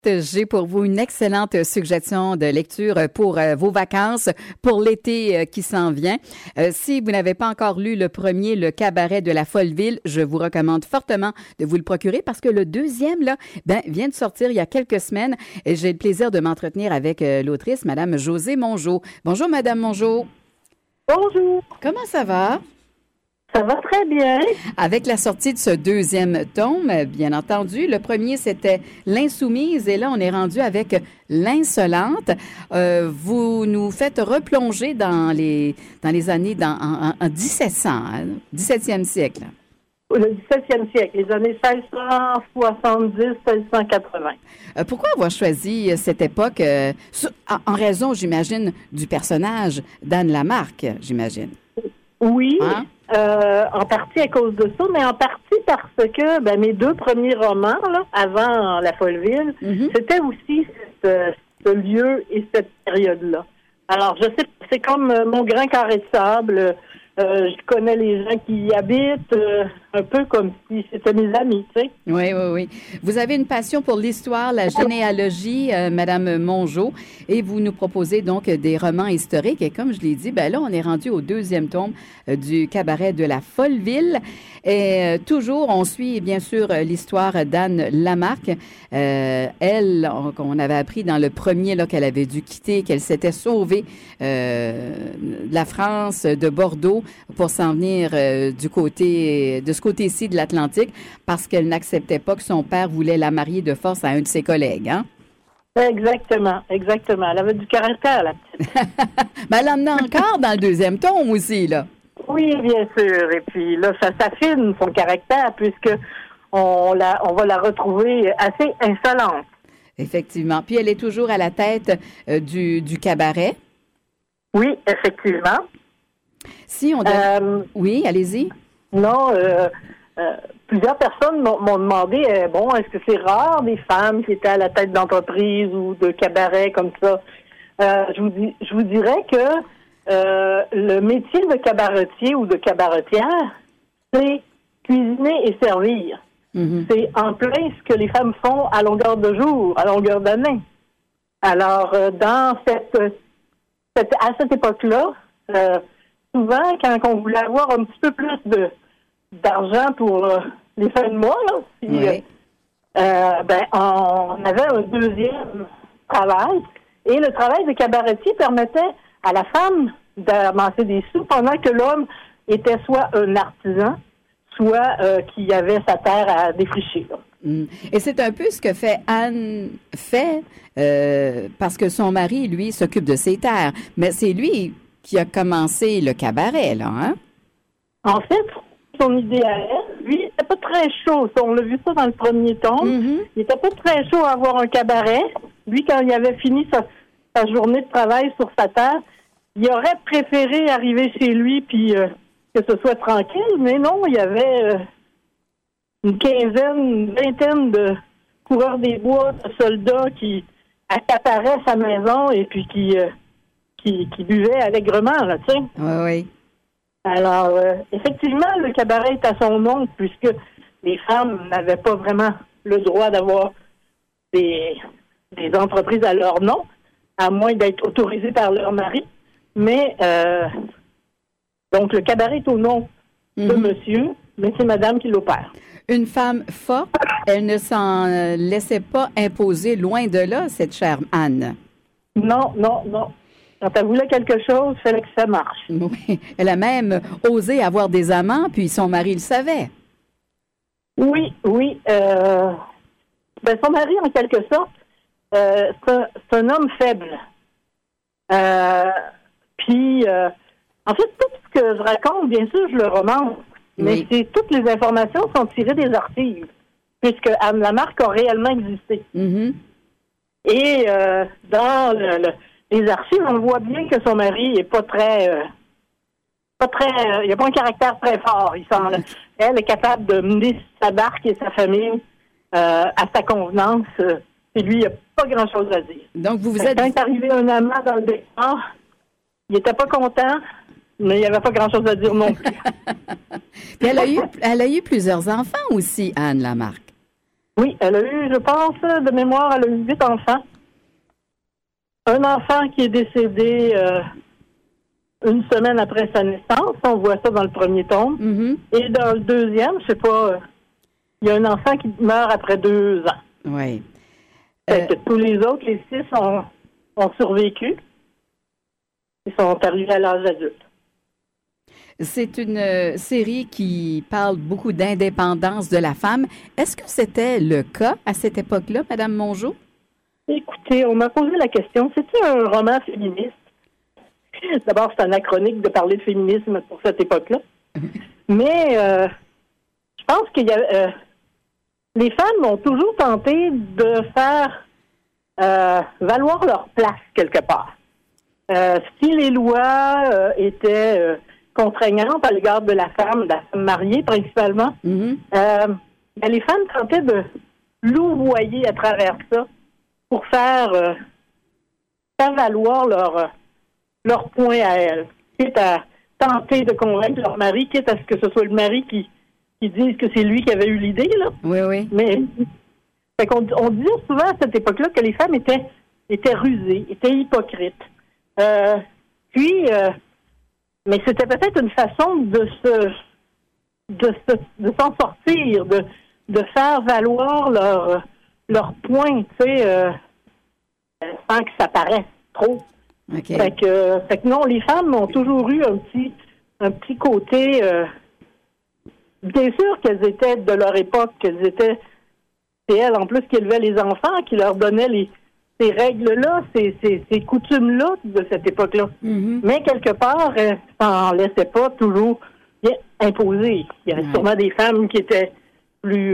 J'ai pour vous une excellente suggestion de lecture pour vos vacances, pour l'été qui s'en vient. Si vous n'avez pas encore lu le premier, Le Cabaret de la Folleville, je vous recommande fortement de vous le procurer parce que le deuxième, là, vient de sortir il y a quelques semaines et j'ai le plaisir de m'entretenir avec l'autrice, Madame Josée Mongeau. Bonjour, Madame Mongeau. Bonjour. Comment ça va? Ça va très bien. Avec la sortie de ce deuxième tome, bien entendu, le premier, c'était L'Insoumise et là, on est rendu avec L'Insolente. Vous nous faites replonger dans les années, en 1700, 17e siècle. Le 17e siècle, les années 1670-1680. Pourquoi avoir choisi cette époque, en raison, j'imagine, du personnage d'Anne Lamarque, j'imagine? Oui. Hein? En partie à cause de ça, mais en partie parce que mes deux premiers romans, là, avant La Folleville, c'était aussi ce lieu et cette période-là. Alors, je sais, c'est comme mon grand carré de sable. Je connais les gens qui y habitent, un peu comme si c'était mes amis, tu sais. Oui. Vous avez une passion pour l'histoire, la généalogie, Madame Mongeau, et vous nous proposez donc des romans historiques. Et comme je l'ai dit, là, on est rendu au deuxième tome du Cabaret de la Folleville. Et toujours, on suit bien sûr l'histoire d'Anne Lamarque. Elle, on avait appris dans le premier là qu'elle avait dû quitter, qu'elle s'était sauvée de la France, de Bordeaux, pour s'en venir de ce côté-ci de l'Atlantique, parce qu'elle n'acceptait pas que son père voulait la marier de force à un de ses collègues, hein? Exactement. Elle avait du caractère, la petite. Elle en a encore dans le deuxième tome aussi, là. Oui, bien sûr. Et puis là, ça s'affine, son caractère, puisque on va la retrouver assez insolente. Effectivement. Puis elle est toujours à la tête du cabaret. Oui, effectivement. Si on oui, allez-y. Non, plusieurs personnes m'ont demandé, est-ce que c'est rare des femmes qui étaient à la tête d'entreprise ou de cabaret comme ça? Je vous dirais que le métier de cabaretier ou de cabaretière, c'est cuisiner et servir. C'est en plein ce que les femmes font à longueur de jour, à longueur d'année. Alors, à cette époque-là, souvent, quand on voulait avoir un petit peu plus d'argent pour les fins de mois, là, on avait un deuxième travail. Et le travail de cabaretier permettait à la femme d'amasser des sous pendant que l'homme était soit un artisan, soit qui avait sa terre à défricher. Et c'est un peu ce que fait Anne parce que son mari, lui, s'occupe de ses terres. Mais c'est lui qui a commencé le cabaret, là, hein? En fait, son idée à elle, lui, il n'était pas très chaud. On l'a vu ça dans le premier tome. Il n'était pas très chaud à avoir un cabaret. Lui, quand il avait fini sa journée de travail sur sa terre, il aurait préféré arriver chez lui puis que ce soit tranquille, mais non, il y avait une vingtaine de coureurs des bois, de soldats qui accaparaient sa maison et puis qui buvaient allègrement, là, tu sais. Oui. Alors, effectivement, le cabaret est à son nom, puisque les femmes n'avaient pas vraiment le droit d'avoir des entreprises à leur nom, à moins d'être autorisées par leur mari. Mais, donc, le cabaret est au nom de monsieur, mais c'est madame qui l'opère. Une femme forte, elle ne s'en laissait pas imposer, loin de là, cette chère Anne. Non. Quand elle voulait quelque chose, il fallait que ça marche. Oui. Elle a même osé avoir des amants, puis son mari le savait. Oui. Son mari, en quelque sorte, c'est un homme faible. En fait, tout ce que je raconte, bien sûr, je le romance. Mais toutes les informations sont tirées des archives, puisque Anne Lamarque a réellement existé. Et dans les archives, on voit bien que son mari est pas très, il n'a pas un caractère très fort. Elle est capable de mener sa barque et sa famille à sa convenance. Et lui, il n'a pas grand-chose à dire. Donc, vous êtes... Quand est arrivé un amant dans le décor, il n'était pas content, mais il n'y avait pas grand-chose à dire non plus. Puis elle a eu plusieurs enfants aussi, Anne Lamarque. Oui, elle a eu, je pense, de mémoire, elle a eu 8 enfants. Un enfant qui est décédé une semaine après sa naissance. On voit ça dans le premier tome. Mhm. Et dans le deuxième, je sais pas, il y a un enfant qui meurt après 2 ans. Oui. Fait que tous les autres, les 6, ont survécu. Ils sont arrivés à l'âge adulte. C'est une série qui parle beaucoup d'indépendance de la femme. Est-ce que c'était le cas à cette époque-là, Madame Mongeau? Écoutez, on m'a posé la question, c'est-tu un roman féministe? D'abord, c'est anachronique de parler de féminisme pour cette époque-là. Mais je pense qu'il y a... les femmes ont toujours tenté de faire valoir leur place quelque part. Si les lois étaient contraignantes à l'égard de la femme mariée principalement, Mhm. les femmes tentaient de louvoyer à travers ça pour faire valoir leur point à elles, quitte à tenter de convaincre leur mari, quitte à ce que ce soit le mari qui dise que c'est lui qui avait eu l'idée, là. Oui, oui. Mais on disait souvent à cette époque-là que les femmes étaient rusées, étaient hypocrites. Mais c'était peut-être une façon de s'en sortir, de faire valoir leur point, tu sais, sans que ça paraisse trop. OK. Fait que non, les femmes ont toujours eu un petit côté. Bien sûr qu'elles étaient de leur époque, c'est elles en plus qui élevaient les enfants, qui leur donnaient ces règles-là, ces coutumes-là de cette époque-là. Mhm. Mais quelque part, elles s'en laissaient pas toujours bien imposer. Il y avait sûrement des femmes qui étaient plus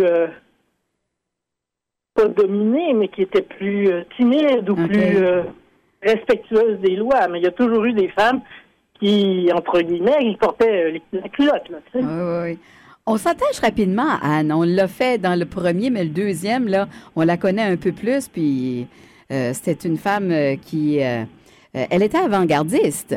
pas dominées, mais qui étaient plus timides ou plus respectueuses des lois. Mais il y a toujours eu des femmes qui, entre guillemets, ils portaient la culotte, là, tu sais. Oui, oui, oui. On s'attache rapidement à Anne. On l'a fait dans le premier, mais le deuxième, là, on la connaît un peu plus. Puis c'était une femme qui... elle était avant-gardiste.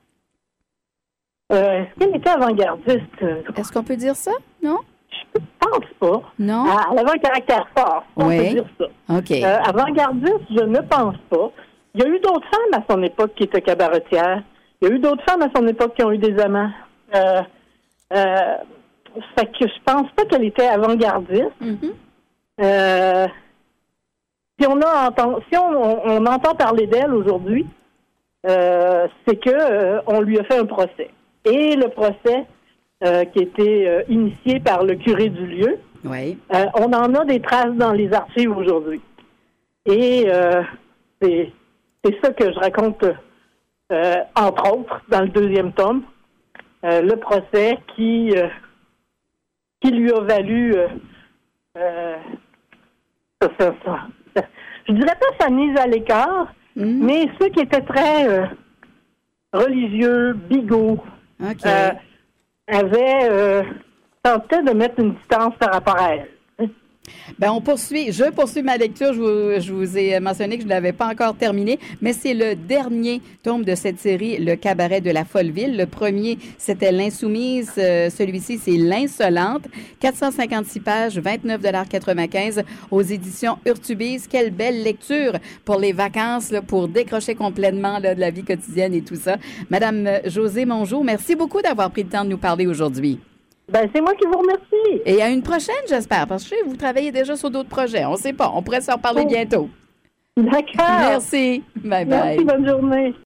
Est-ce qu'elle était avant-gardiste? Est-ce qu'on peut dire ça? Non? Je pense pas. Non? Elle avait un caractère fort, on Oui. peut dire ça. OK. Avant-gardiste, je ne pense pas. Il y a eu d'autres femmes à son époque qui étaient cabaretières. Il y a eu d'autres femmes à son époque qui ont eu des amants. Fait que je pense pas qu'elle était avant-gardiste. Mhm. Si on entend parler d'elle aujourd'hui, c'est que on lui a fait un procès. Et le procès qui a été initié par le curé du lieu, Oui. on en a des traces dans les archives aujourd'hui. Et c'est ça que je raconte, entre autres, dans le deuxième tome. Le procès qui lui a valu je dirais pas sa mise à l'écart, mais ceux qui étaient très religieux, bigots, OK. avaient tenté de mettre une distance par rapport à elle. Ben, je poursuis ma lecture. Je vous ai mentionné que je ne l'avais pas encore terminé, mais c'est le dernier tome de cette série, Le Cabaret de la Folleville. Le premier, c'était L'Insoumise. Celui-ci, c'est L'Insolente. 456 pages, 29,95 $ aux éditions Urtubise. Quelle belle lecture pour les vacances, là, pour décrocher complètement là, de la vie quotidienne et tout ça. Madame Josée Mongeau, merci beaucoup d'avoir pris le temps de nous parler aujourd'hui. Ben, c'est moi qui vous remercie. Et à une prochaine, j'espère, parce que vous travaillez déjà sur d'autres projets. On ne sait pas. On pourrait s'en reparler bientôt. D'accord. Merci. Bye bye. Merci, bonne journée.